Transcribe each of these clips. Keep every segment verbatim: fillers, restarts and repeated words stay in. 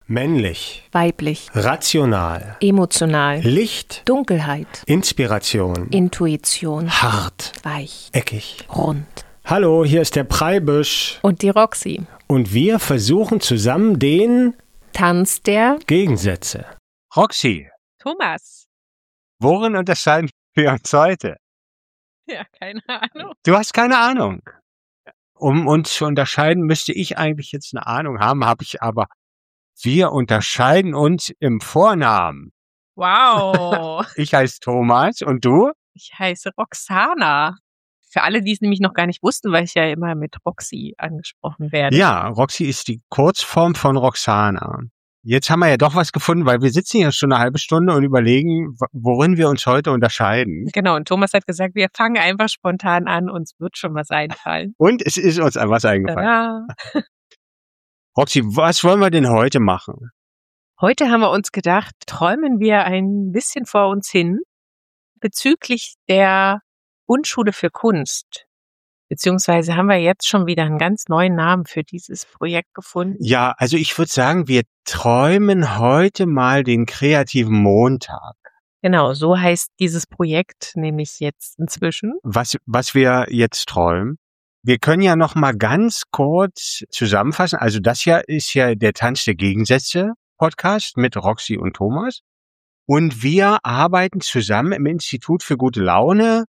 Männlich, weiblich, rational, emotional, Licht, Dunkelheit, Inspiration, Intuition, hart, weich, eckig. rund. Hallo, hier ist der Preibisch Und die Roxy. und wir versuchen zusammen den Tanz der Gegensätze. Roxy, Thomas. worin unterscheiden wir uns heute? Ja, keine Ahnung. Du hast keine Ahnung. Um uns zu unterscheiden, müsste ich eigentlich jetzt eine Ahnung haben, habe ich aber. Wir unterscheiden uns im Vornamen. Wow. Ich heiße Thomas und du? Ich heiße Roxana. Für alle, die es nämlich noch gar nicht wussten, weil ich ja immer mit Roxy angesprochen werde. Ja, Roxy ist die Kurzform von Roxana. Jetzt haben wir ja doch was gefunden, weil wir sitzen hier schon eine halbe Stunde und überlegen, worin wir uns heute unterscheiden. Genau, und Thomas hat gesagt, wir fangen einfach spontan an, uns wird schon was einfallen. Und es ist uns was eingefallen. Tada. Roxy, was wollen wir denn heute machen? Heute haben wir uns gedacht, träumen wir ein bisschen vor uns hin bezüglich der Grundschule für Kunst. Beziehungsweise haben wir jetzt schon wieder einen ganz neuen Namen für dieses Projekt gefunden. Ja, also ich würde sagen, wir träumen heute mal den kreativen Montag. Genau, so heißt dieses Projekt nämlich jetzt inzwischen. Was, was wir jetzt träumen. Wir können ja noch mal ganz kurz zusammenfassen. Also das hier ist ja der Tanz der Gegensätze Podcast mit Roxy und Thomas. Und wir arbeiten zusammen im Institut für gute Laune.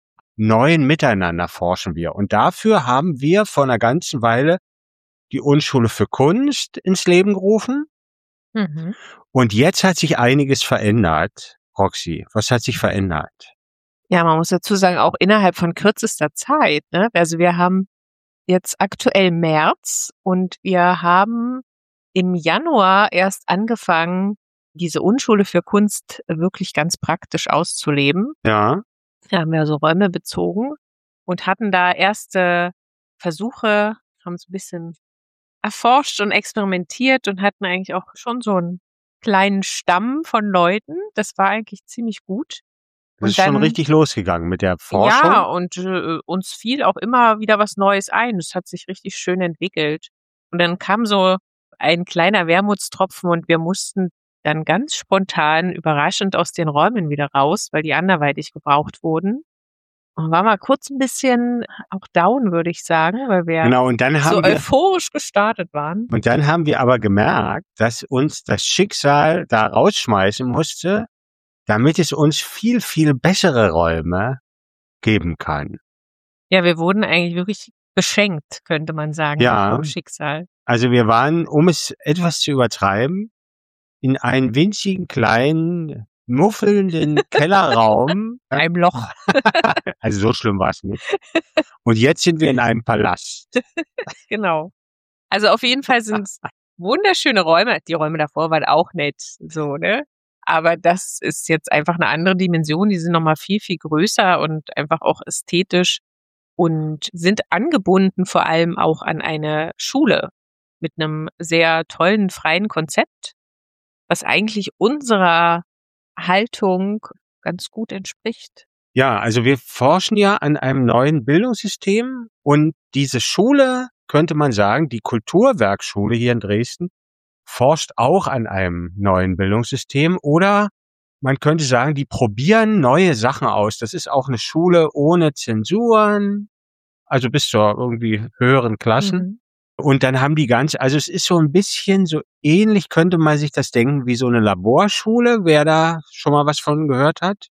Neuen Miteinander forschen wir. Und dafür haben wir vor einer ganzen Weile die Unschule für Kunst ins Leben gerufen. Mhm. Und jetzt hat sich einiges verändert. Roxy, was hat sich verändert? Ja, man muss dazu sagen, auch innerhalb von kürzester Zeit. Ne? Also wir haben jetzt aktuell März und wir haben im Januar erst angefangen, diese Unschule für Kunst wirklich ganz praktisch auszuleben. Ja. Da haben wir so Räume bezogen und hatten da erste Versuche, haben so ein bisschen erforscht und experimentiert und hatten eigentlich auch schon so einen kleinen Stamm von Leuten. Das war eigentlich ziemlich gut. Das ist schon richtig losgegangen mit der Forschung. Ja, und äh, uns fiel auch immer wieder was Neues ein. Es hat sich richtig schön entwickelt. Und dann kam so ein kleiner Wermutstropfen und wir mussten dann ganz spontan, überraschend aus den Räumen wieder raus, weil die anderweitig gebraucht wurden. Und war mal kurz ein bisschen auch down, würde ich sagen, weil wir Genau, und dann haben so wir, euphorisch gestartet waren. und dann haben wir aber gemerkt, dass uns das Schicksal da rausschmeißen musste, damit es uns viel, viel bessere Räume geben kann. Ja, wir wurden eigentlich wirklich beschenkt, könnte man sagen, Ja. vom Schicksal. Also wir waren, um es etwas zu übertreiben, in einen winzigen, kleinen, muffelnden Kellerraum. In einem Loch. Also so schlimm war es nicht. Und jetzt sind wir in einem Palast. Genau. Also auf jeden Fall sind es wunderschöne Räume. Die Räume davor waren auch nett, so, ne? Aber das ist jetzt einfach eine andere Dimension. Die sind nochmal viel, viel größer und einfach auch ästhetisch und sind angebunden vor allem auch an eine Schule mit einem sehr tollen, freien Konzept, was eigentlich unserer Haltung ganz gut entspricht. Ja, also wir forschen ja an einem neuen Bildungssystem und diese Schule, könnte man sagen, die Kulturwerkschule hier in Dresden, forscht auch an einem neuen Bildungssystem oder man könnte sagen, die probieren neue Sachen aus. Das ist auch eine Schule ohne Zensuren, also bis zur irgendwie höheren Klassen. Mhm. Und dann haben die ganz, also es ist so ein bisschen so ähnlich, könnte man sich das denken, wie so eine Laborschule, wer da schon mal was von gehört hat,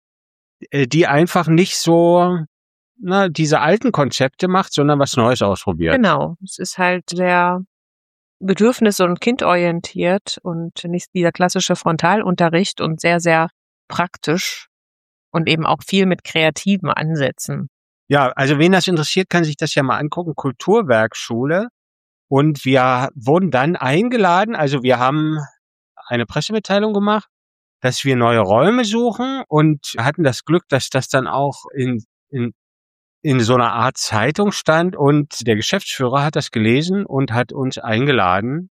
die einfach nicht so, na, diese alten Konzepte macht, sondern was Neues ausprobiert. Genau. Es ist halt sehr bedürfnis- und kindorientiert und nicht dieser klassische Frontalunterricht und sehr, sehr praktisch und eben auch viel mit kreativen Ansätzen. Ja, also wen das interessiert, kann sich das ja mal angucken, Kulturwerkschule. Und wir wurden dann eingeladen, also wir haben eine Pressemitteilung gemacht, dass wir neue Räume suchen und hatten das Glück, dass das dann auch in, in, in so einer Art Zeitung stand und der Geschäftsführer hat das gelesen und hat uns eingeladen,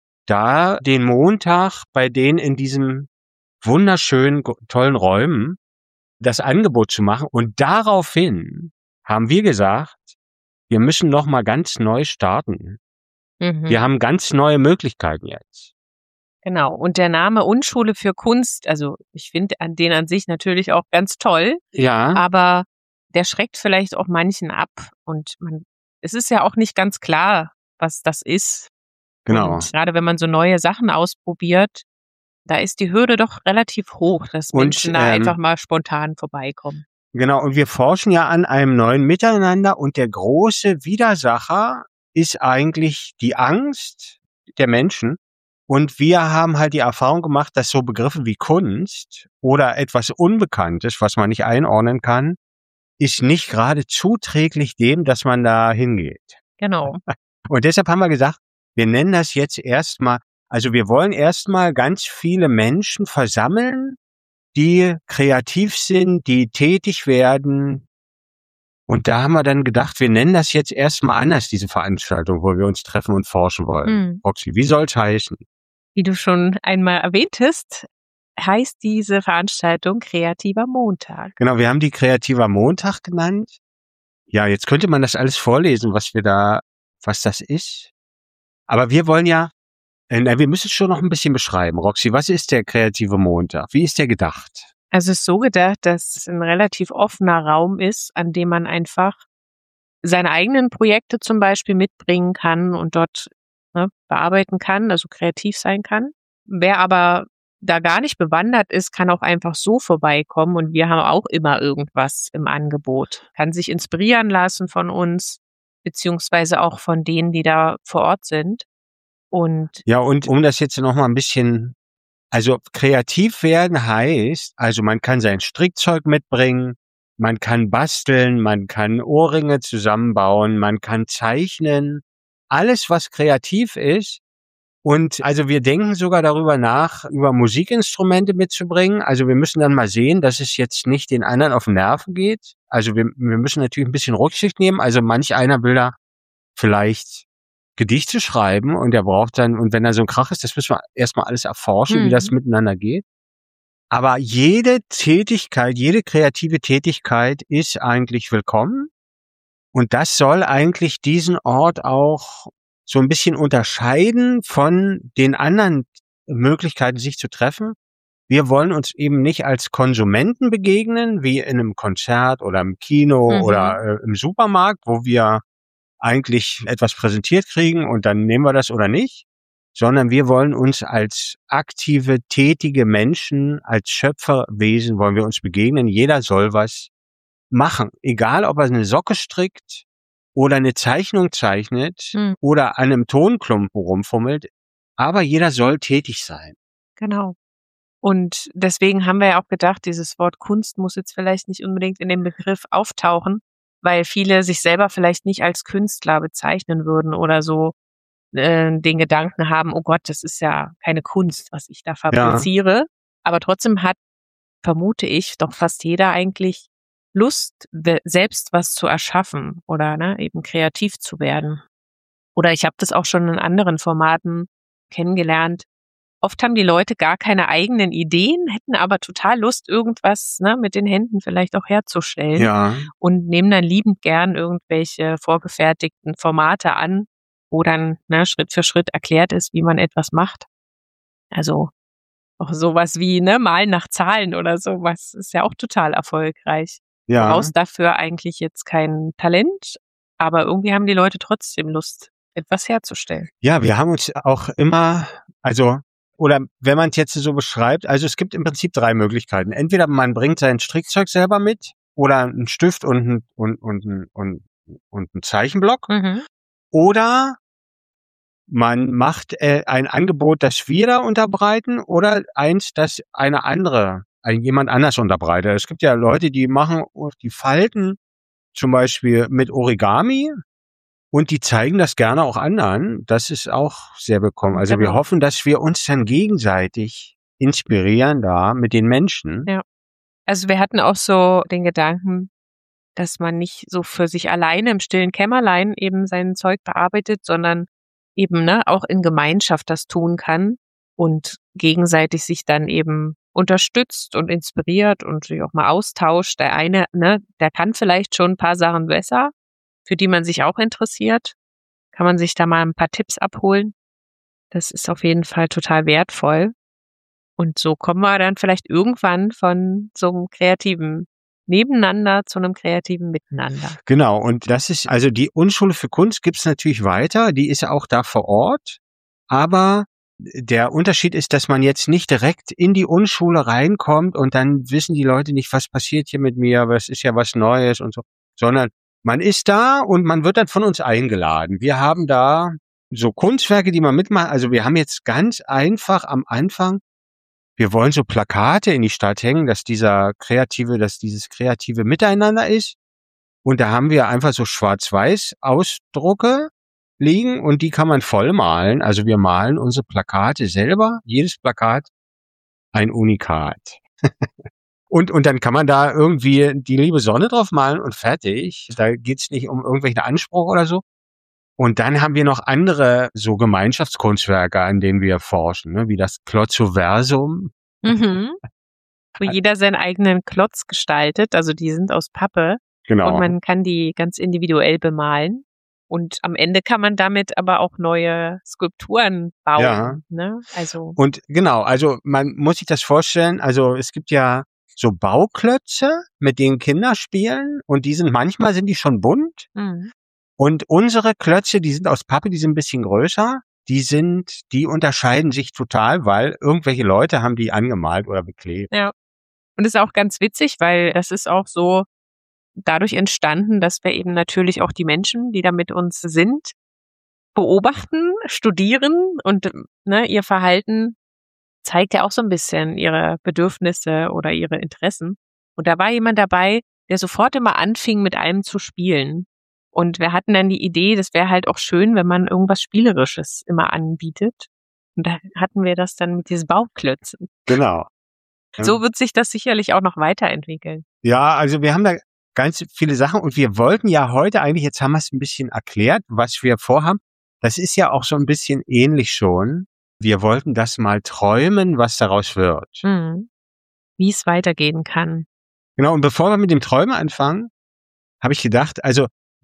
da den Montag bei denen in diesen wunderschönen, tollen Räumen das Angebot zu machen. Und daraufhin haben wir gesagt, wir müssen noch mal ganz neu starten. Mhm. Wir haben ganz neue Möglichkeiten jetzt. Genau. Und der Name Unschule für Kunst, also ich finde an den an sich natürlich auch ganz toll, Ja, aber der schreckt vielleicht auch manchen ab. Und man, es ist ja auch nicht ganz klar, was das ist. genau. Und gerade wenn man so neue Sachen ausprobiert, da ist die Hürde doch relativ hoch, dass Und, Menschen da ähm, einfach mal spontan vorbeikommen. Genau, und wir forschen ja an einem neuen Miteinander und der große Widersacher ist eigentlich die Angst der Menschen. Und wir haben halt die Erfahrung gemacht, dass so Begriffe wie Kunst oder etwas Unbekanntes, was man nicht einordnen kann, ist nicht gerade zuträglich dem, dass man da hingeht. Genau. Und deshalb haben wir gesagt, wir nennen das jetzt erstmal, also wir wollen erstmal ganz viele Menschen versammeln, die kreativ sind, die tätig werden. Und da haben wir dann gedacht, wir nennen das jetzt erstmal anders, diese Veranstaltung, wo wir uns treffen und forschen wollen. Hm. Roxy, wie soll's heißen? Wie du schon einmal erwähntest, heißt diese Veranstaltung Kreativer Montag. Genau, wir haben die Kreativer Montag genannt. Ja, jetzt könnte man das alles vorlesen, was wir da, was das ist. Aber wir wollen ja, äh, wir müssen es schon noch ein bisschen beschreiben. Roxy, was ist der Kreative Montag? Wie ist der gedacht? Also es ist so gedacht, dass es ein relativ offener Raum ist, an dem man einfach seine eigenen Projekte zum Beispiel mitbringen kann und dort ne, bearbeiten kann, also kreativ sein kann. Wer aber da gar nicht bewandert ist, kann auch einfach so vorbeikommen und wir haben auch immer irgendwas im Angebot. Kann sich inspirieren lassen von uns, beziehungsweise auch von denen, die da vor Ort sind. Und Ja, und um das jetzt noch mal ein bisschen, also kreativ werden heißt, also man kann sein Strickzeug mitbringen, man kann basteln, man kann Ohrringe zusammenbauen, man kann zeichnen, alles was kreativ ist. Und also wir denken sogar darüber nach, über Musikinstrumente mitzubringen. Also wir müssen dann mal sehen, dass es jetzt nicht den anderen auf den Nerven geht. Also wir, wir müssen natürlich ein bisschen Rücksicht nehmen. Also manch einer will da vielleicht Gedichte schreiben und der braucht dann, und wenn da so ein Krach ist, das müssen wir erstmal alles erforschen, Mhm. wie das miteinander geht. Aber jede Tätigkeit, jede kreative Tätigkeit ist eigentlich willkommen. Und das soll eigentlich diesen Ort auch so ein bisschen unterscheiden von den anderen Möglichkeiten, sich zu treffen. Wir wollen uns eben nicht als Konsumenten begegnen, wie in einem Konzert oder im Kino Mhm. oder äh, im Supermarkt, wo wir eigentlich etwas präsentiert kriegen und dann nehmen wir das oder nicht, sondern wir wollen uns als aktive, tätige Menschen, als Schöpferwesen wollen wir uns begegnen. Jeder soll was machen, egal ob er eine Socke strickt oder eine Zeichnung zeichnet Mhm. oder an einem Tonklumpen rumfummelt, aber jeder soll tätig sein. Genau. Und deswegen haben wir ja auch gedacht, dieses Wort Kunst muss jetzt vielleicht nicht unbedingt in dem Begriff auftauchen, weil viele sich selber vielleicht nicht als Künstler bezeichnen würden oder so äh, den Gedanken haben, oh Gott, das ist ja keine Kunst, was ich da fabriziere. Aber trotzdem hat, vermute ich, doch fast jeder eigentlich Lust, we- selbst was zu erschaffen oder ne, eben kreativ zu werden. Oder ich habe das auch schon in anderen Formaten kennengelernt. Oft haben die Leute gar keine eigenen Ideen, hätten aber total Lust, irgendwas ne, mit den Händen vielleicht auch herzustellen Ja, und nehmen dann liebend gern irgendwelche vorgefertigten Formate an, wo dann ne, Schritt für Schritt erklärt ist, wie man etwas macht. Also auch sowas wie ne, Malen nach Zahlen oder sowas ist ja auch total erfolgreich. Du ja. brauchst dafür eigentlich jetzt kein Talent, aber irgendwie haben die Leute trotzdem Lust, etwas herzustellen. Ja, wir haben uns auch immer, also, oder wenn man es jetzt so beschreibt, also es gibt im Prinzip drei Möglichkeiten. Entweder man bringt sein Strickzeug selber mit oder einen Stift und ein, und, und, und, und, und einen Zeichenblock. Mhm. Oder man macht äh, ein Angebot, das wir da unterbreiten oder eins, das eine andere, ein jemand anders unterbreitet. Es gibt ja Leute, die machen, die falten zum Beispiel mit Origami und die zeigen das gerne auch anderen. Das ist auch sehr willkommen. Also wir Genau. hoffen, dass wir uns dann gegenseitig inspirieren da mit den Menschen. Ja. Also wir hatten auch so den Gedanken, dass man nicht so für sich alleine im stillen Kämmerlein eben sein Zeug bearbeitet, sondern eben ne, auch in Gemeinschaft das tun kann und gegenseitig sich dann eben unterstützt und inspiriert und sich auch mal austauscht. Der eine, ne, der kann vielleicht schon ein paar Sachen besser, für die man sich auch interessiert. Kann man sich da mal ein paar Tipps abholen. Das ist auf jeden Fall total wertvoll. Und so kommen wir dann vielleicht irgendwann von so einem kreativen Nebeneinander zu einem kreativen Miteinander. Genau, und das ist, also die Unschule für Kunst gibt's natürlich weiter, die ist ja auch da vor Ort, aber der Unterschied ist, dass man jetzt nicht direkt in die Unschule reinkommt und dann wissen die Leute nicht, was passiert hier mit mir, aber es ist ja was Neues und so, sondern man ist da und man wird dann von uns eingeladen. Wir haben da so Kunstwerke, die man mitmacht, also wir haben jetzt ganz einfach am Anfang, wir wollen so Plakate in die Stadt hängen, dass dieser kreative, dass dieses kreative Miteinander ist. Und da haben wir einfach so schwarz-weiß Ausdrucke liegen und die kann man voll malen. Also wir malen unsere Plakate selber, jedes Plakat ein Unikat. und, und dann kann man da irgendwie die liebe Sonne drauf malen und fertig. Da geht's nicht um irgendwelchen Anspruch oder so. Und dann haben wir noch andere so Gemeinschaftskunstwerke, an denen wir forschen, ne? Wie das Klotzoversum. Mhm. Wo jeder seinen eigenen Klotz gestaltet, also die sind aus Pappe. Genau. Und man kann die ganz individuell bemalen. Und am Ende kann man damit aber auch neue Skulpturen bauen. Ja. Ne? Also Und genau, also man muss sich das vorstellen, also es gibt ja so Bauklötze, mit denen Kinder spielen und die sind, manchmal sind die schon bunt. mhm. Und unsere Klötze, die sind aus Pappe, die sind ein bisschen größer. Die sind, die unterscheiden sich total, weil irgendwelche Leute haben die angemalt oder beklebt. Ja. Und das ist auch ganz witzig, weil das ist auch so dadurch entstanden, dass wir eben natürlich auch die Menschen, die da mit uns sind, beobachten, studieren und ne, ihr Verhalten zeigt ja auch so ein bisschen ihre Bedürfnisse oder ihre Interessen. Und da war jemand dabei, der sofort immer anfing, mit einem zu spielen. Und wir hatten dann die Idee, das wäre halt auch schön, wenn man irgendwas Spielerisches immer anbietet. Und da hatten wir das dann mit diesen Bauklötzen. Genau. So wird sich das sicherlich auch noch weiterentwickeln. Ja, also wir haben da ganz viele Sachen und wir wollten ja heute eigentlich, jetzt haben wir es ein bisschen erklärt, was wir vorhaben. Das ist ja auch so ein bisschen ähnlich schon. Wir wollten das mal träumen, was daraus wird. Mhm. Wie es weitergehen kann. Genau, und bevor wir mit dem Träumen anfangen, habe ich gedacht, also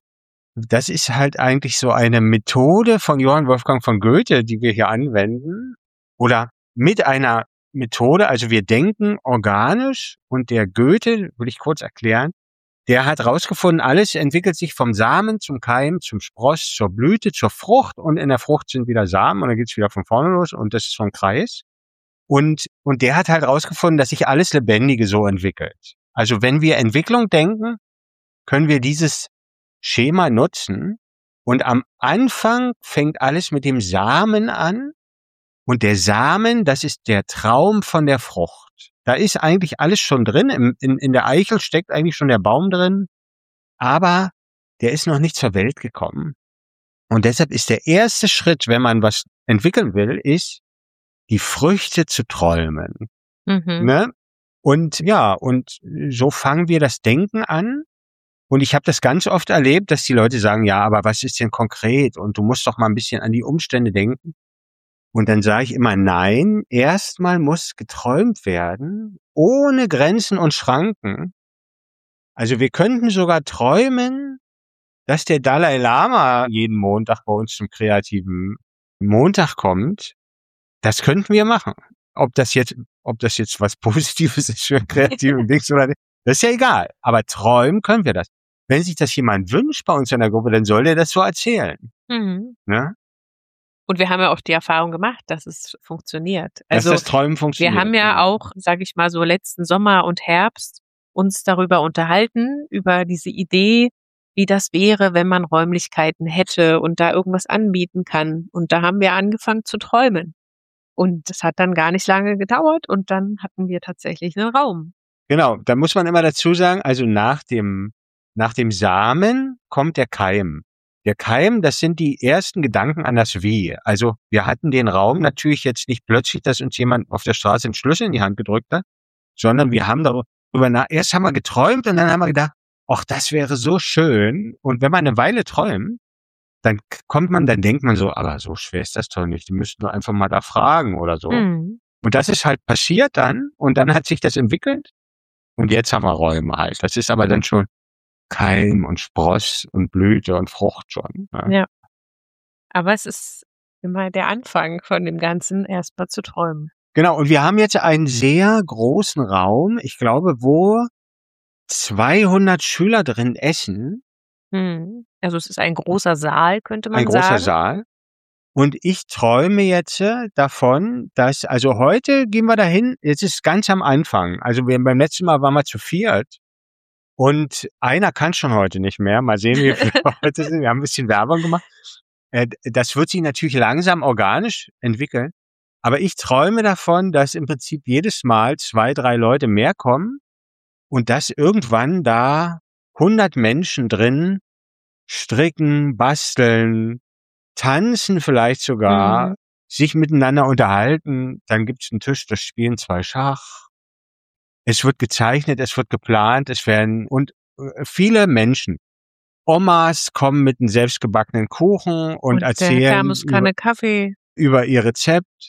das ist halt eigentlich so eine Methode von Johann Wolfgang von Goethe, die wir hier anwenden. Oder mit einer Methode, also wir denken organisch und der Goethe, will ich kurz erklären, der hat rausgefunden, alles entwickelt sich vom Samen zum Keim, zum Spross, zur Blüte, zur Frucht und in der Frucht sind wieder Samen und dann geht's wieder von vorne los und das ist so ein Kreis. Und, und der hat halt rausgefunden, dass sich alles Lebendige so entwickelt. Also wenn wir Entwicklung denken, können wir dieses Schema nutzen und am Anfang fängt alles mit dem Samen an und der Samen, das ist der Traum von der Frucht. Da ist eigentlich alles schon drin, in, in, in der Eichel steckt eigentlich schon der Baum drin, aber der ist noch nicht zur Welt gekommen. Und deshalb ist der erste Schritt, wenn man was entwickeln will, ist, die Früchte zu träumen. Mhm. Ne? Und ja, und so fangen wir das Denken an. Und ich habe das ganz oft erlebt, dass die Leute sagen, ja, aber was ist denn konkret? Und du musst doch mal ein bisschen an die Umstände denken. Und dann sage ich immer, nein, erstmal muss geträumt werden, ohne Grenzen und Schranken. Also wir könnten sogar träumen, dass der Dalai Lama jeden Montag bei uns zum kreativen Montag kommt. Das könnten wir machen. Ob das jetzt, ob das jetzt was Positives ist für kreative Dings oder nicht, das ist ja egal. Aber träumen können wir das. Wenn sich das jemand wünscht bei uns in der Gruppe, dann soll der das so erzählen. Mhm. Ne? Und wir haben ja auch die Erfahrung gemacht, dass es funktioniert. Dass Also das Träumen funktioniert. wir haben ja auch, sage ich mal, so letzten Sommer und Herbst uns darüber unterhalten, über diese Idee, wie das wäre, wenn man Räumlichkeiten hätte und da irgendwas anbieten kann. Und da haben wir angefangen zu träumen. Und das hat dann gar nicht lange gedauert und dann hatten wir tatsächlich einen Raum. Genau, da muss man immer dazu sagen, also nach dem, nach dem Samen kommt der Keim. Der Keim, das sind die ersten Gedanken an das Wie. Also wir hatten den Raum natürlich jetzt nicht plötzlich, dass uns jemand auf der Straße einen Schlüssel in die Hand gedrückt hat, sondern wir haben darüber nach, erst haben wir geträumt und dann haben wir gedacht, ach, das wäre so schön. Und wenn man eine Weile träumt, dann kommt man, dann denkt man so, aber so schwer ist das doch nicht. Die müssten doch einfach mal da fragen oder so. Mhm. Und das ist halt passiert dann und dann hat sich das entwickelt und jetzt haben wir Räume halt. Das ist aber dann schon Keim und Spross und Blüte und Frucht schon. Ne? Ja. Aber es ist immer der Anfang von dem Ganzen, erstmal zu träumen. Genau, und wir haben jetzt einen sehr großen Raum, ich glaube, wo zweihundert Schüler drin essen. Mhm. Also es ist ein großer Saal, könnte man Ein großer sagen. Saal. Und ich träume jetzt äh, davon, dass, also heute gehen wir dahin, jetzt ist ganz am Anfang. Also wir, beim letzten Mal waren wir zu viert und einer kann schon heute nicht mehr. Mal sehen, wie viele heute sind. Wir haben ein bisschen Werbung gemacht. Äh, das wird sich natürlich langsam organisch entwickeln. Aber ich träume davon, dass im Prinzip jedes Mal zwei, drei Leute mehr kommen und dass irgendwann da hundert Menschen drin stricken, basteln, tanzen vielleicht sogar, Mhm. sich miteinander unterhalten. Dann gibt's einen Tisch, das spielen zwei Schach. Es wird gezeichnet, es wird geplant, es werden und äh, viele Menschen. Omas kommen mit einem selbstgebackenen Kuchen und, Und der erzählen über, Thermoskanne Kaffee. über ihr Rezept.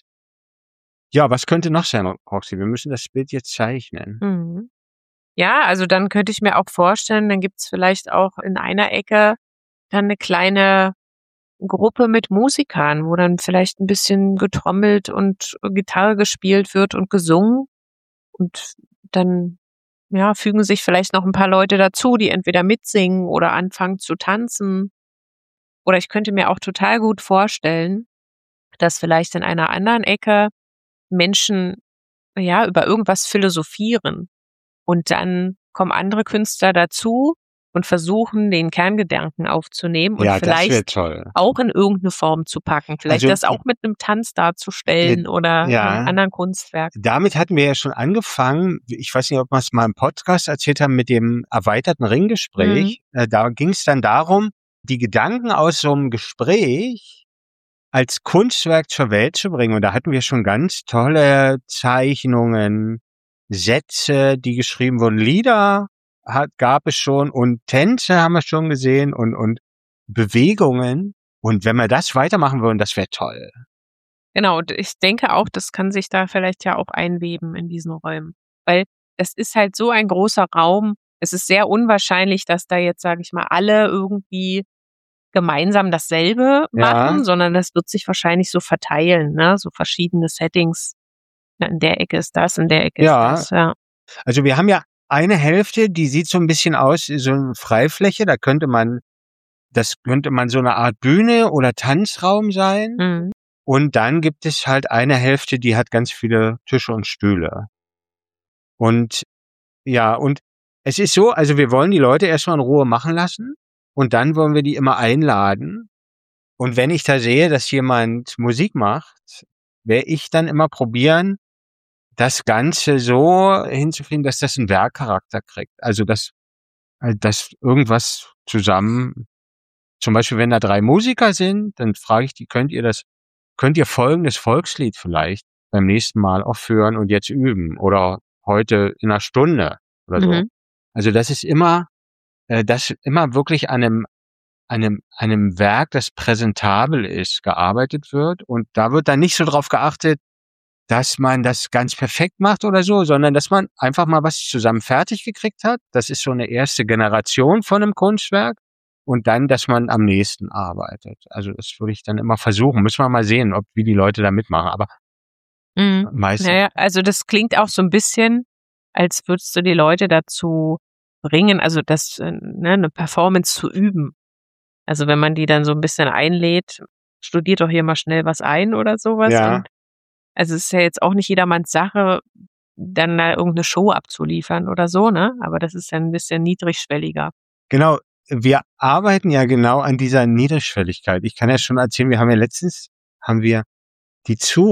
Ja, was könnte noch sein, Roxy? Wir müssen das Bild jetzt zeichnen. Mhm. Ja, also dann könnte ich mir auch vorstellen, dann gibt's vielleicht auch in einer Ecke dann eine kleine Gruppe mit Musikern, wo dann vielleicht ein bisschen getrommelt und Gitarre gespielt wird und gesungen. Und dann, ja, fügen sich vielleicht noch ein paar Leute dazu, die entweder mitsingen oder anfangen zu tanzen. Oder ich könnte mir auch total gut vorstellen, dass vielleicht in einer anderen Ecke Menschen, ja, über irgendwas philosophieren. Und dann kommen andere Künstler dazu und versuchen, den Kerngedanken aufzunehmen und Ja, das wäre vielleicht toll. auch in irgendeine Form zu packen. Vielleicht Also, das auch mit einem Tanz darzustellen oder ja. einem anderen Kunstwerk. Damit hatten wir ja schon angefangen. Ich weiß nicht, ob wir es mal im Podcast erzählt haben mit dem erweiterten Ringgespräch. Äh, Da ging es dann darum, die Gedanken aus so einem Gespräch als Kunstwerk zur Welt zu bringen. Und da hatten wir schon ganz tolle Zeichnungen, Sätze, die geschrieben wurden, Lieder hat, gab es schon und Tänze haben wir schon gesehen und, und Bewegungen. Und wenn wir das weitermachen würden, das wäre toll. Genau, und ich denke auch, das kann sich da vielleicht ja auch einweben in diesen Räumen. Weil das ist halt so ein großer Raum. Es ist sehr unwahrscheinlich, dass da jetzt, sage ich mal, alle irgendwie gemeinsam dasselbe machen, Ja. sondern das wird sich wahrscheinlich so verteilen, ne? So verschiedene Settings. Ja, in der Ecke ist das, in der Ecke Ja. ist das, ja. Also wir haben ja eine Hälfte, die sieht so ein bisschen aus wie so eine Freifläche. Da könnte man, das könnte man so eine Art Bühne oder Tanzraum sein. Mhm. Und dann gibt es halt eine Hälfte, die hat ganz viele Tische und Stühle. Und ja, und es ist so, also wir wollen die Leute erstmal in Ruhe machen lassen und dann wollen wir die immer einladen. Und wenn ich da sehe, dass jemand Musik macht, werde ich dann immer probieren, das Ganze so hinzukriegen, dass das einen Werkcharakter kriegt. Also dass, dass irgendwas zusammen, zum Beispiel wenn da drei Musiker sind, dann frage ich die, könnt ihr das, könnt ihr folgendes Volkslied vielleicht beim nächsten Mal aufführen und jetzt üben oder heute in einer Stunde oder so. Mhm. Also das ist immer, äh, das immer wirklich an einem, einem, einem Werk, das präsentabel ist, gearbeitet wird. Und da wird dann nicht so drauf geachtet, dass man das ganz perfekt macht oder so, sondern dass man einfach mal was zusammen fertig gekriegt hat. Das ist so eine erste Generation von einem Kunstwerk. Und dann, dass man am nächsten arbeitet. Also das würde ich dann immer versuchen. Müssen wir mal sehen, ob wie die Leute da mitmachen. Aber Mhm. meistens. Naja, also das klingt auch so ein bisschen, als würdest du die Leute dazu bringen, also das, äh, ne, eine Performance zu üben. Also wenn man die dann so ein bisschen einlädt, studiert doch hier mal schnell was ein oder sowas. Ja. Und also es ist ja jetzt auch nicht jedermanns Sache, dann da irgendeine Show abzuliefern oder so, ne? Aber das ist ja ein bisschen niedrigschwelliger. Genau. Wir arbeiten ja genau an dieser Niedrigschwelligkeit. Ich kann ja schon erzählen, wir haben ja letztens, haben wir die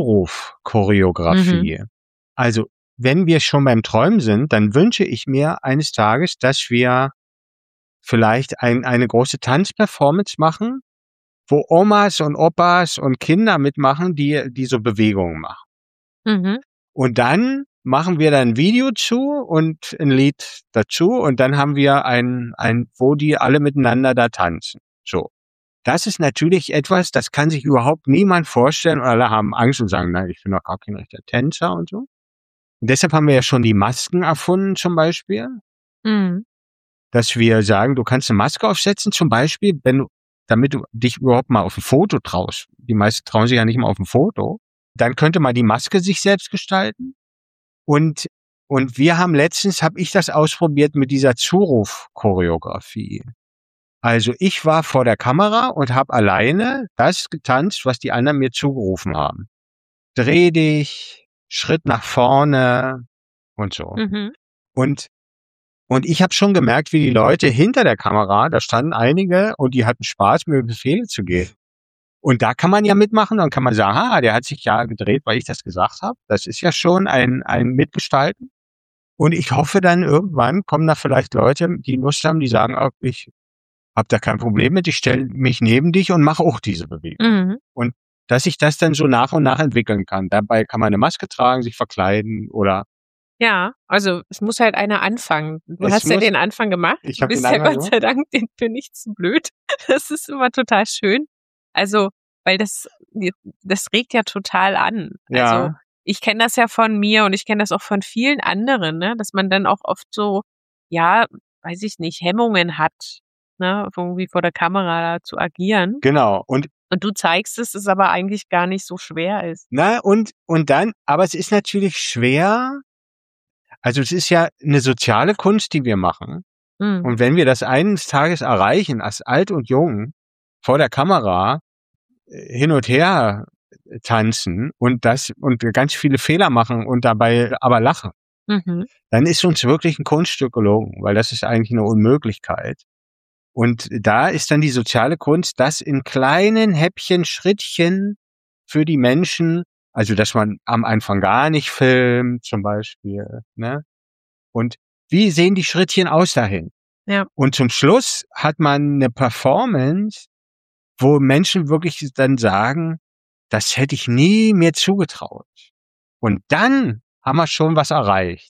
Zuruf-Choreografie. Also, wenn wir schon beim Träumen sind, dann wünsche ich mir eines Tages, dass wir vielleicht ein, eine große Tanzperformance machen, wo Omas und Opas und Kinder mitmachen, die, die so Bewegungen machen. Mhm. Und dann machen wir da ein Video zu und ein Lied dazu und dann haben wir ein, ein, wo die alle miteinander da tanzen. So. Das ist natürlich etwas, das kann sich überhaupt niemand vorstellen und alle haben Angst und sagen, nein, ich bin doch gar kein rechter Tänzer und so. Und deshalb haben wir ja schon die Masken erfunden zum Beispiel, Mhm. dass wir sagen, du kannst eine Maske aufsetzen, zum Beispiel, wenn du, damit du dich überhaupt mal auf ein Foto traust. Die meisten trauen sich ja nicht mal auf ein Foto. Dann könnte man die Maske sich selbst gestalten. Und und wir haben letztens, habe ich das ausprobiert mit dieser Zuruf-Choreografie. Also ich war vor der Kamera und habe alleine das getanzt, was die anderen mir zugerufen haben. Dreh dich, Schritt nach vorne und so. Mhm. Und und ich habe schon gemerkt, wie die Leute hinter der Kamera, da standen einige und die hatten Spaß, mir Befehle zu geben. Und da kann man ja mitmachen, dann kann man sagen, ah, der hat sich ja gedreht, weil ich das gesagt habe. Das ist ja schon ein ein Mitgestalten. Und ich hoffe dann irgendwann kommen da vielleicht Leute, die Lust haben, die sagen, oh, ich habe da kein Problem mit, ich stelle mich neben dich und mache auch diese Bewegung. Mhm. Und dass sich das dann so nach und nach entwickeln kann. Dabei kann man eine Maske tragen, sich verkleiden oder Ja, also es muss halt einer anfangen. Du Es hast ja muss- den Anfang gemacht. Ich Du hab bist den ja Anfang Gott sei Dank den für nichts zu blöd. Das ist immer total schön. Also, weil das, das regt ja total an. Ja. Also ich kenne das ja von mir und ich kenne das auch von vielen anderen, ne, dass man dann auch oft so, ja, weiß ich nicht, Hemmungen hat, ne, irgendwie vor der Kamera zu agieren. Genau. Und Und du zeigst es, es aber eigentlich gar nicht so schwer ist. na und und dann, aber es ist natürlich schwer. Also es ist ja eine soziale Kunst, die wir machen. Mhm. Und wenn wir das eines Tages erreichen, als alt und jung vor der Kamera äh, hin und her äh, tanzen und das und wir ganz viele Fehler machen und dabei aber lachen, Mhm. dann ist uns wirklich ein Kunststück gelungen, weil das ist eigentlich eine Unmöglichkeit. Und da ist dann die soziale Kunst, das in kleinen Häppchen, Schrittchen für die Menschen, also dass man am Anfang gar nicht filmt zum Beispiel, ne? Und wie sehen die Schrittchen aus dahin? Ja. Und zum Schluss hat man eine Performance, wo Menschen wirklich dann sagen, das hätte ich nie mir zugetraut. Und dann haben wir schon was erreicht.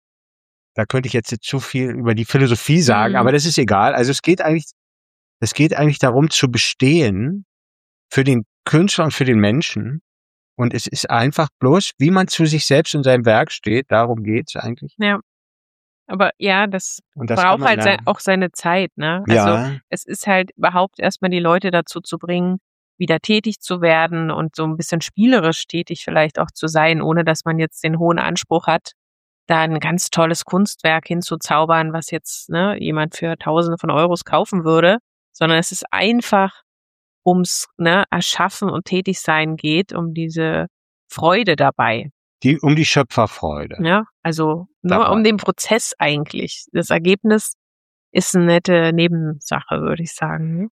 Da könnte ich jetzt zu viel über die Philosophie sagen, Mhm. aber das ist egal. Also es geht eigentlich, es geht eigentlich darum zu bestehen für den Künstler und für den Menschen. Und es ist einfach bloß, wie man zu sich selbst und seinem Werk steht. Darum geht's eigentlich. Ja. Aber ja, das Und das kann braucht man halt sei, lernen. auch seine Zeit, ne? Also Ja, es ist halt überhaupt erstmal die Leute dazu zu bringen, wieder tätig zu werden und so ein bisschen spielerisch tätig vielleicht auch zu sein, ohne dass man jetzt den hohen Anspruch hat, da ein ganz tolles Kunstwerk hinzuzaubern, was jetzt ne, jemand für Tausende von Euros kaufen würde, sondern es ist einfach ums ne, Erschaffen und Tätigsein geht, um diese Freude dabei. die, um die Schöpferfreude. Ja, also nur Dabei. um den Prozess eigentlich. Das Ergebnis ist eine nette Nebensache, würde ich sagen.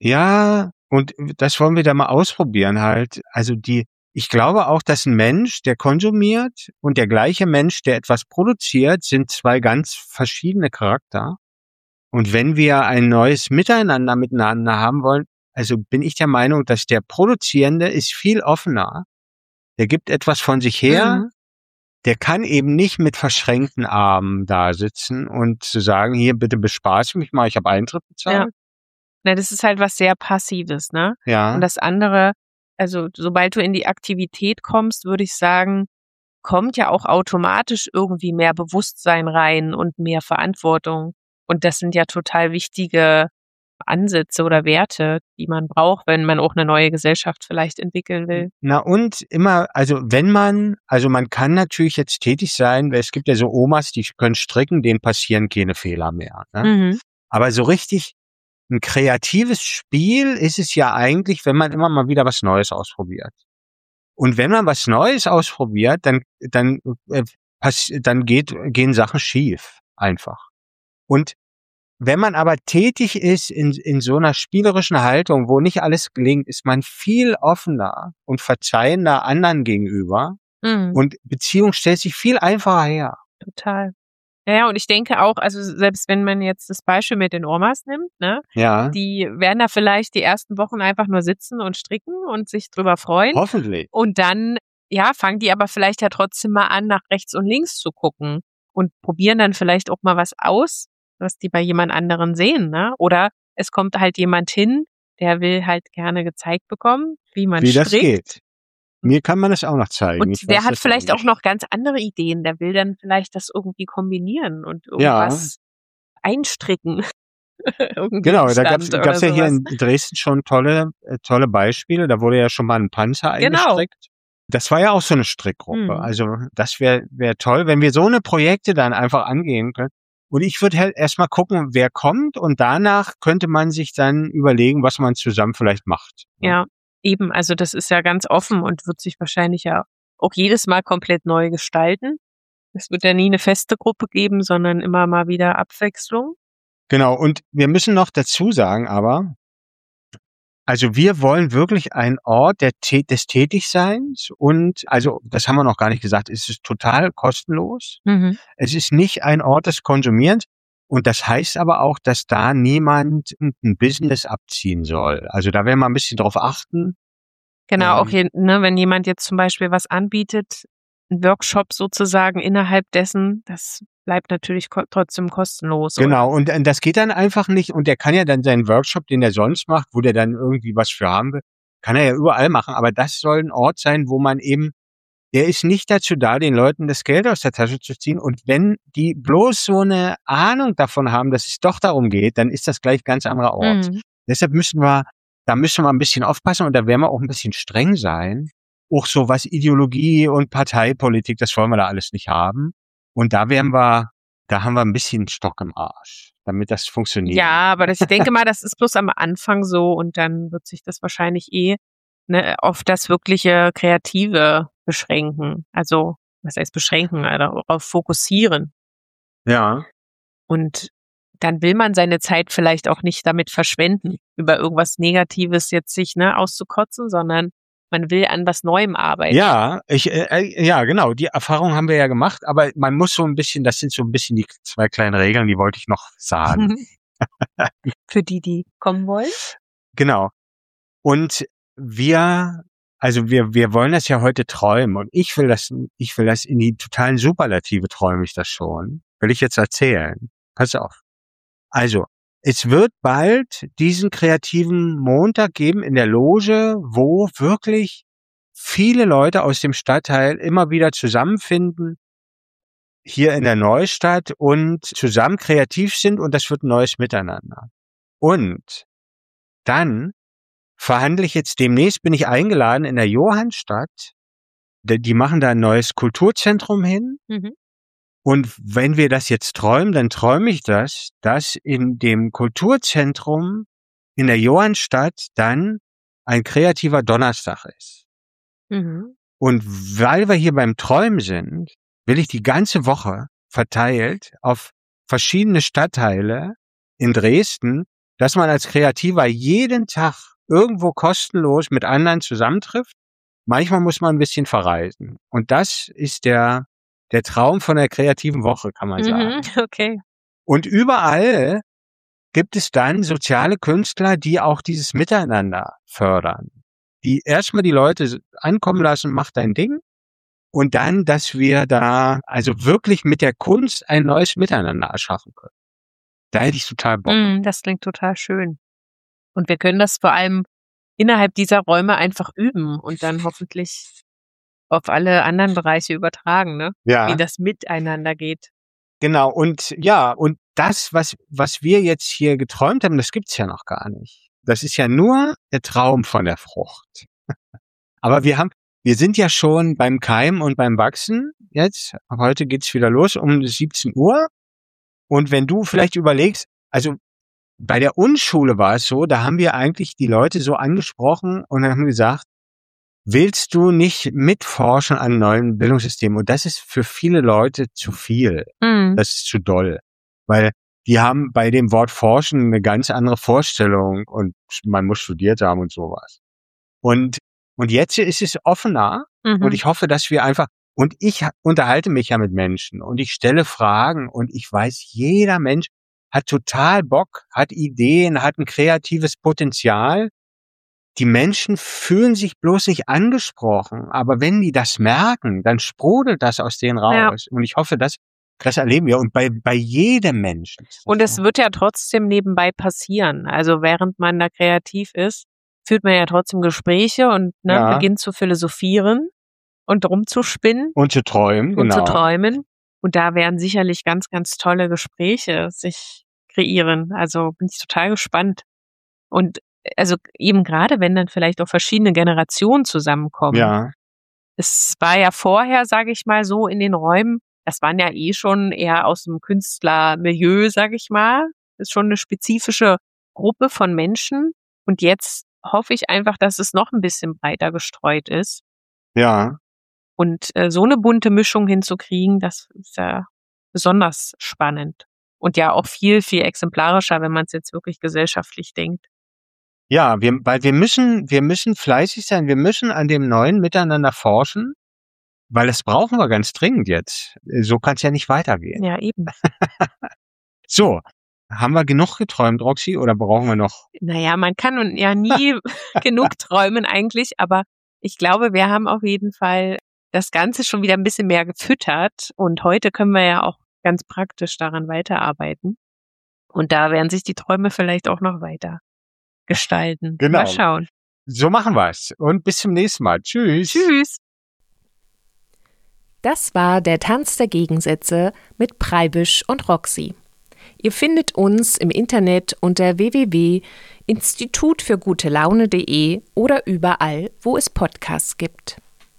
Ja, und das wollen wir da mal ausprobieren halt. Also die, ich glaube auch, dass ein Mensch, der konsumiert und der gleiche Mensch, der etwas produziert, sind zwei ganz verschiedene Charakter. Und wenn wir ein neues Miteinander miteinander haben wollen, also bin ich der Meinung, dass der Produzierende ist viel offener. Der gibt etwas von sich her. Mhm. Der kann eben nicht mit verschränkten Armen da sitzen und zu sagen, hier, bitte bespaß mich mal, ich habe Eintritt bezahlt. Na, das ist halt was sehr Passives, ne? Ja. Und das andere, also sobald du in die Aktivität kommst, würde ich sagen, kommt ja auch automatisch irgendwie mehr Bewusstsein rein und mehr Verantwortung. Und das sind ja total wichtige Ansätze oder Werte, die man braucht, wenn man auch eine neue Gesellschaft vielleicht entwickeln will. Na und immer, also wenn man, also man kann natürlich jetzt tätig sein, weil es gibt ja so Omas, die können stricken, denen passieren keine Fehler mehr. Ne? Mhm. Aber so richtig ein kreatives Spiel ist es ja eigentlich, wenn man immer mal wieder was Neues ausprobiert. Und wenn man was Neues ausprobiert, dann dann äh, pass, dann geht gehen Sachen schief einfach. Und wenn man aber tätig ist in in so einer spielerischen Haltung, wo nicht alles gelingt, ist man viel offener und verzeihender anderen gegenüber Mhm. und Beziehung stellt sich viel einfacher her. Total. Ja, ja, und ich denke auch, also selbst wenn man jetzt das Beispiel mit den Omas nimmt, ne, Ja, die werden da vielleicht die ersten Wochen einfach nur sitzen und stricken und sich drüber freuen. hoffentlich. Und dann, ja, fangen die aber vielleicht ja trotzdem mal an, nach rechts und links zu gucken und probieren dann vielleicht auch mal was aus, was die bei jemand anderen sehen, ne? Oder es kommt halt jemand hin, der will halt gerne gezeigt bekommen, wie man Wie strickt. das geht. Mir kann man das auch noch zeigen. Und Ich der weiß hat das vielleicht auch nicht. noch ganz andere Ideen. Der will dann vielleicht das irgendwie kombinieren und irgendwas einstricken. Irgendwie Genau, da gab stand es ja oder hier sowas. in Dresden schon tolle, äh, tolle Beispiele. Da wurde ja schon mal ein Panzer Genau. eingestrickt. Das war ja auch so eine Strickgruppe. Mhm. Also das wäre wär toll, wenn wir so eine Projekte dann einfach angehen können. Und ich würde halt erstmal gucken, wer kommt und danach könnte man sich dann überlegen, was man zusammen vielleicht macht. ne? Ja, eben. Also das ist ja ganz offen und wird sich wahrscheinlich ja auch jedes Mal komplett neu gestalten. Es wird ja nie eine feste Gruppe geben, sondern immer mal wieder Abwechslung. Genau, und wir müssen noch dazu sagen aber, also wir wollen wirklich einen Ort der, Tä- des Tätigseins und, also das haben wir noch gar nicht gesagt, es ist total kostenlos. Mhm. Es ist nicht ein Ort des Konsumierens und das heißt aber auch, dass da niemand ein Business abziehen soll. Also da werden wir ein bisschen drauf achten. Genau, auch Ähm, hier, ne, wenn jemand jetzt zum Beispiel was anbietet, ein Workshop sozusagen innerhalb dessen, das bleibt natürlich ko trotzdem kostenlos. Oder? Genau, und äh, das geht dann einfach nicht und der kann ja dann seinen Workshop, den er sonst macht, wo der dann irgendwie was für haben will, kann er ja überall machen, aber das soll ein Ort sein, wo man eben, der ist nicht dazu da, den Leuten das Geld aus der Tasche zu ziehen und wenn die bloß so eine Ahnung davon haben, dass es doch darum geht, dann ist das gleich ganz anderer Ort. Mhm. Deshalb müssen wir, da müssen wir ein bisschen aufpassen und da werden wir auch ein bisschen streng sein. Auch so was Ideologie und Parteipolitik, das wollen wir da alles nicht haben. Und da werden wir, da haben wir ein bisschen Stock im Arsch, damit das funktioniert. Ja, aber das, ich denke mal, das ist bloß am Anfang so und dann wird sich das wahrscheinlich eh ne, auf das wirkliche Kreative beschränken. Also, was heißt beschränken, also darauf fokussieren. Ja. Und dann will man seine Zeit vielleicht auch nicht damit verschwenden, über irgendwas Negatives jetzt sich ne, auszukotzen, sondern man will an was Neuem arbeiten. Ja, ich, äh, äh, ja, genau, die Erfahrung haben wir ja gemacht, aber man muss so ein bisschen, das sind so ein bisschen die zwei kleinen Regeln, die wollte ich noch sagen. Für die, die kommen wollen. Genau. Und wir, also wir, wir wollen das ja heute träumen und ich will das, ich will das in die totalen Superlative träume ich das schon. Will ich jetzt erzählen. Pass auf. Also, es wird bald diesen kreativen Montag geben in der Loge, wo wirklich viele Leute aus dem Stadtteil immer wieder zusammenfinden, hier in der Neustadt und zusammen kreativ sind und das wird ein neues Miteinander. Und dann verhandle ich jetzt demnächst, bin ich eingeladen in der Johannstadt. Die die machen da ein neues Kulturzentrum hin. Mhm. Und wenn wir das jetzt träumen, dann träume ich das, dass in dem Kulturzentrum in der Johannstadt dann ein kreativer Donnerstag ist. Mhm. Und weil wir hier beim Träumen sind, will ich die ganze Woche verteilt auf verschiedene Stadtteile in Dresden, dass man als Kreativer jeden Tag irgendwo kostenlos mit anderen zusammentrifft. Manchmal muss man ein bisschen verreisen. Und das ist der, der Traum von der kreativen Woche, kann man sagen. Mhm. Okay. Und überall gibt es dann soziale Künstler, die auch dieses Miteinander fördern. Die erstmal die Leute ankommen lassen, mach dein Ding. Und dann, dass wir da also wirklich mit der Kunst ein neues Miteinander erschaffen können. Da hätte ich total Bock. Mm, das klingt total schön. Und wir können das vor allem innerhalb dieser Räume einfach üben und dann hoffentlich auf alle anderen Bereiche übertragen, ne? Ja. Wie das miteinander geht. Genau, und ja, und das, was, was wir jetzt hier geträumt haben, das gibt's ja noch gar nicht. Das ist ja nur der Traum von der Frucht. Aber wir haben, wir sind ja schon beim Keimen und beim Wachsen jetzt. Heute geht's wieder los um siebzehn Uhr. Und wenn du vielleicht überlegst, also bei der Unschule war es so, da haben wir eigentlich die Leute so angesprochen und dann haben wir gesagt, willst du nicht mitforschen an neuen Bildungssystemen? Und das ist für viele Leute zu viel. Mm. Das ist zu doll. Weil die haben bei dem Wort forschen eine ganz andere Vorstellung und man muss studiert haben und sowas. Und, und jetzt ist es offener Mhm. und ich hoffe, dass wir einfach, und ich ha- unterhalte mich ja mit Menschen und ich stelle Fragen und ich weiß, jeder Mensch hat total Bock, hat Ideen, hat ein kreatives Potenzial. Die Menschen fühlen sich bloß nicht angesprochen, aber wenn die das merken, dann sprudelt das aus denen raus. Und ich hoffe, dass das erleben wir und bei bei jedem Menschen. ist das Und es so. wird ja trotzdem nebenbei passieren. Also während man da kreativ ist, führt man ja trotzdem Gespräche und ne, Ja. beginnt zu philosophieren und rumzuspinnen Und zu träumen, und genau. zu träumen. Und da werden sicherlich ganz, ganz tolle Gespräche sich kreieren. Also bin ich total gespannt. Und also eben gerade, wenn dann vielleicht auch verschiedene Generationen zusammenkommen. Ja. Es war ja vorher, sage ich mal, so in den Räumen, das waren ja eh schon eher aus dem Künstlermilieu, sage ich mal. Das ist schon eine spezifische Gruppe von Menschen. Und jetzt hoffe ich einfach, dass es noch ein bisschen breiter gestreut ist. Ja. Und äh, so eine bunte Mischung hinzukriegen, das ist ja besonders spannend. Und ja auch viel, viel exemplarischer, wenn man es jetzt wirklich gesellschaftlich denkt. Ja, wir, weil wir müssen, wir müssen fleißig sein, wir müssen an dem Neuen miteinander forschen, weil das brauchen wir ganz dringend jetzt. So kann es ja nicht weitergehen. Ja, eben. So, haben wir genug geträumt, Roxy, oder brauchen wir noch? Naja, man kann ja nie genug träumen eigentlich, aber ich glaube, wir haben auf jeden Fall das Ganze schon wieder ein bisschen mehr gefüttert und heute können wir ja auch ganz praktisch daran weiterarbeiten. Und da werden sich die Träume vielleicht auch noch weiter gestalten. Genau. Mal schauen. So machen wir es. Und bis zum nächsten Mal. Tschüss. Tschüss. Das war der Tanz der Gegensätze mit Preibisch und Roxy. Ihr findet uns im Internet unter w w w punkt institut für gute laune punkt de oder überall, wo es Podcasts gibt.